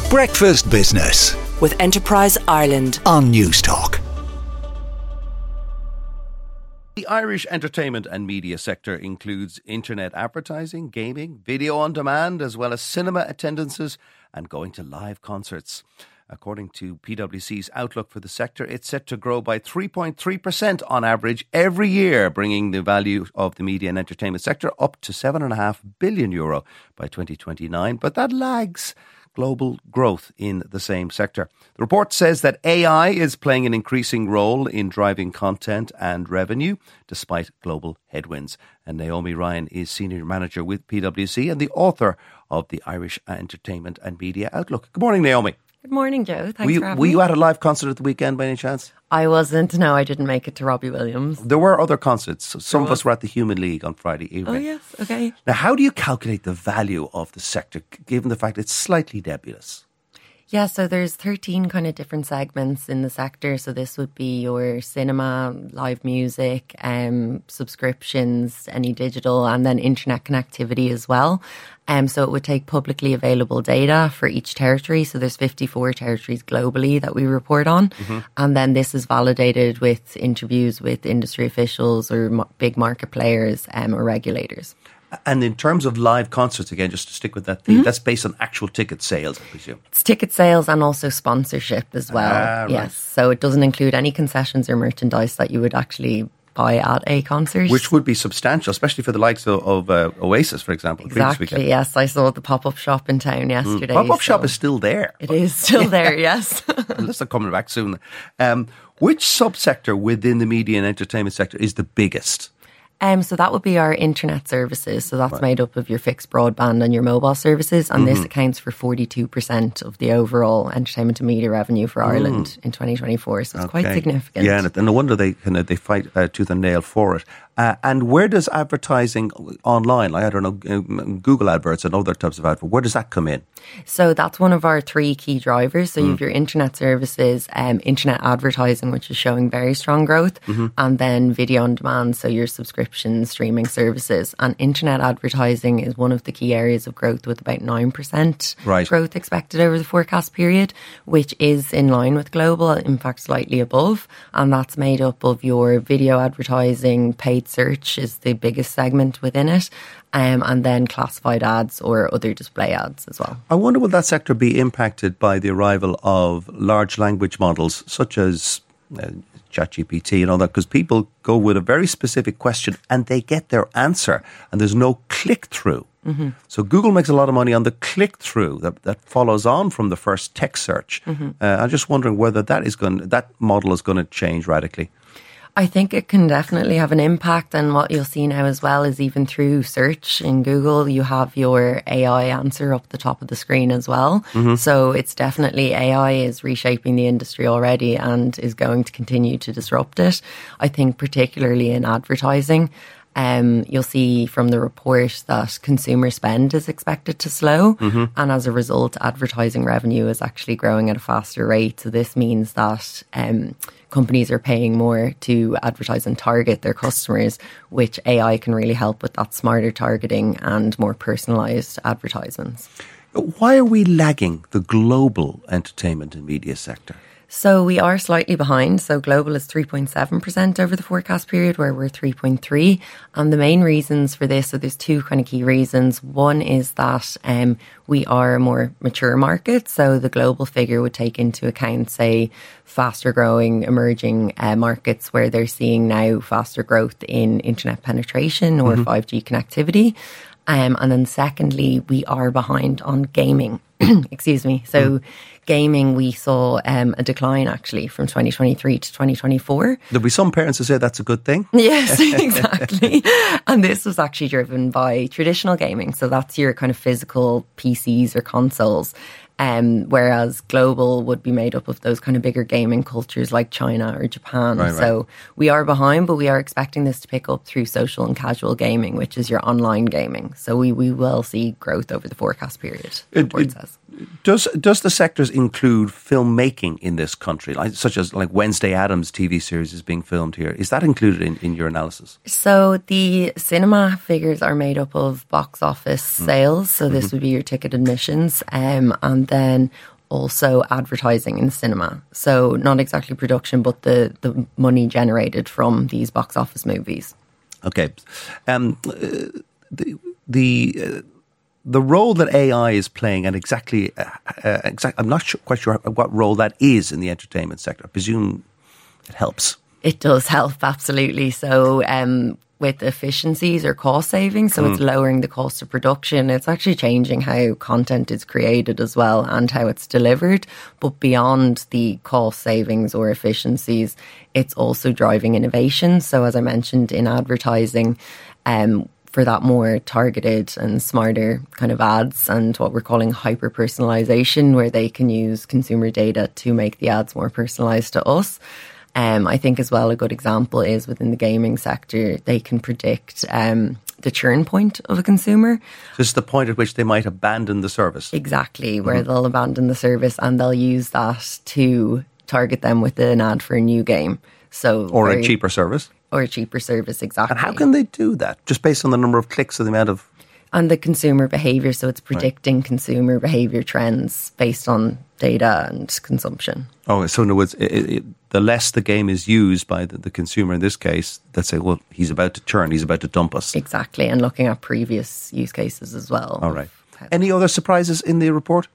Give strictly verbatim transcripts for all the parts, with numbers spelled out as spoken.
Breakfast Business with Enterprise Ireland on Newstalk. The Irish entertainment and media sector includes internet advertising, gaming, video on demand, as well as cinema attendances and going to live concerts. According to PwC's outlook for the sector, it's set to grow by three point three percent on average every year, bringing the value of the media and entertainment sector up to seven point five billion euro by twenty twenty-nine. But that lags global growth in the same sector. The report says that A I is playing an increasing role in driving content and revenue, despite global headwinds. And Naomi Ryan is Senior Manager with PwC and the author of the Irish Entertainment and Media Outlook. Good morning, Naomi. Good morning, Joe. Thanks were you, for having were me. you at a live concert at the weekend by any chance? I wasn't. No, I didn't make it to Robbie Williams. There were other concerts. Some of us were at the Human League on Friday evening. Oh, yes. Okay. Now, how do you calculate the value of the sector, given the fact it's slightly nebulous? Yeah, so there's thirteen kind of different segments in the sector. So this would be your cinema, live music, um, subscriptions, any digital, and then internet connectivity as well. Um, so it would take publicly available data for each territory. So there's fifty-four territories globally that we report on. Mm-hmm. And then this is validated with interviews with industry officials or mo- big market players um, or regulators. And in terms of live concerts, again, just to stick with that theme, mm-hmm. that's based on actual ticket sales, I presume. It's ticket sales and also sponsorship as well. Ah, right. Yes. So it doesn't include any concessions or merchandise that you would actually buy at a concert. Which would be substantial, especially for the likes of, of uh, Oasis, for example. Exactly, yes. I saw the pop-up shop in town yesterday. Mm. Pop-up so shop is still there. It is still there, yes. Unless they're coming back soon. Um, which subsector within the media and entertainment sector is the biggest? Um, so that would be our internet services. So that's right. made up of your fixed broadband and your mobile services. And mm-hmm. this accounts for forty-two percent of the overall entertainment and media revenue for Ireland mm. in twenty twenty-four. So it's okay. quite significant. Yeah, and no wonder they kind of, they fight uh, tooth and nail for it. Uh, and where does advertising online, like I don't know, Google adverts and other types of adverts, where does that come in? So that's one of our three key drivers. So mm. you have your internet services, um, internet advertising, which is showing very strong growth, mm-hmm. and then video on demand, so your subscription streaming services. And internet advertising is one of the key areas of growth with about nine percent right. growth expected over the forecast period, which is in line with global, in fact slightly above. And that's made up of your video advertising, paid search is the biggest segment within it, um, and then classified ads or other display ads as well. I wonder will that sector be impacted by the arrival of large language models such as uh, ChatGPT and all that, because people go with a very specific question and they get their answer and there's no click-through. Mm-hmm. So Google makes a lot of money on the click-through that, that follows on from the first text search. Mm-hmm. Uh, I'm just wondering whether that is going, that model is going to change radically. I think it can definitely have an impact, and what you'll see now as well is even through search in Google, you have your A I answer up the top of the screen as well. Mm-hmm. So it's definitely A I is reshaping the industry already and is going to continue to disrupt it. I think particularly in advertising. Um, you'll see from the report that consumer spend is expected to slow, mm-hmm. and as a result, advertising revenue is actually growing at a faster rate. So this means that um, companies are paying more to advertise and target their customers, which A I can really help with that smarter targeting and more personalised advertisements. Why are we lagging the global entertainment and media sector? So we are slightly behind. So global is three point seven percent over the forecast period, where we're three point three. And the main reasons for this, so there's two kind of key reasons. One is that um, we are a more mature market. So the global figure would take into account, say, faster growing emerging uh, markets where they're seeing now faster growth in internet penetration or mm-hmm. five G connectivity. Um, and then secondly, we are behind on gaming. Excuse me. So mm. gaming, we saw um, a decline actually from twenty twenty-three to twenty twenty-four. There'll be some parents who say that's a good thing. Yes, exactly. And this was actually driven by traditional gaming. So that's your kind of physical P Cs or consoles. Um, whereas global would be made up of those kind of bigger gaming cultures like China or Japan. Right, so right. we are behind, but we are expecting this to pick up through social and casual gaming, which is your online gaming. So we, we will see growth over the forecast period. It, it, says. Does does the sectors include filmmaking in this country, like, such as like Wednesday Addams T V series is being filmed here? Is that included in, in your analysis? So the cinema figures are made up of box office sales. So this mm-hmm. would be your ticket admissions. Um, and then also advertising in cinema. So not exactly production, but the, the money generated from these box office movies. Okay. Um, uh, the the, uh, the role that A I is playing, and exactly, uh, uh, exact, I'm not sure, quite sure what role that is in the entertainment sector. I presume it helps. It does help, absolutely. So um, with efficiencies or cost savings, so mm. it's lowering the cost of production. It's actually changing how content is created as well and how it's delivered. But beyond the cost savings or efficiencies, it's also driving innovation. So as I mentioned in advertising, um, for that more targeted and smarter kind of ads and what we're calling hyper personalization, where they can use consumer data to make the ads more personalized to us. Um, I think as well a good example is within the gaming sector, they can predict um, the churn point of a consumer. This is the point at which they might abandon the service. Exactly, where Mm-hmm. they'll abandon the service and they'll use that to target them with an ad for a new game. So Or very, a cheaper service. Or a cheaper service, exactly. And how can they do that? Just based on the number of clicks or the amount of... And the consumer behaviour, so it's predicting right. consumer behaviour trends based on data and consumption. Oh, so in other words, it, it, the less the game is used by the, the consumer in this case, let's say, well, he's about to churn, he's about to dump us. Exactly, and looking at previous use cases as well. All right. Any other surprises in the report?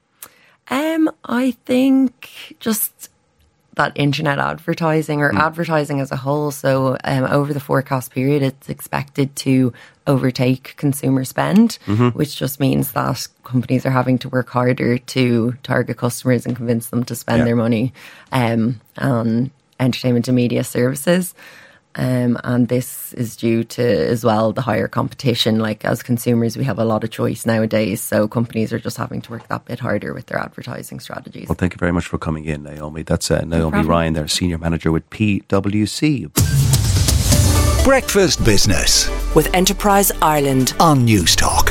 Um, I think just that internet advertising or mm. advertising as a whole. So um, over the forecast period, it's expected to overtake consumer spend, mm-hmm. which just means that companies are having to work harder to target customers and convince them to spend yeah. their money um, on entertainment and media services. Um, and this is due to, as well, the higher competition. Like, as consumers, we have a lot of choice nowadays. So companies are just having to work that bit harder with their advertising strategies. Well, thank you very much for coming in, Naomi. That's uh, Naomi no Ryan, their Senior Manager with P W C. Breakfast Business with Enterprise Ireland on News Talk.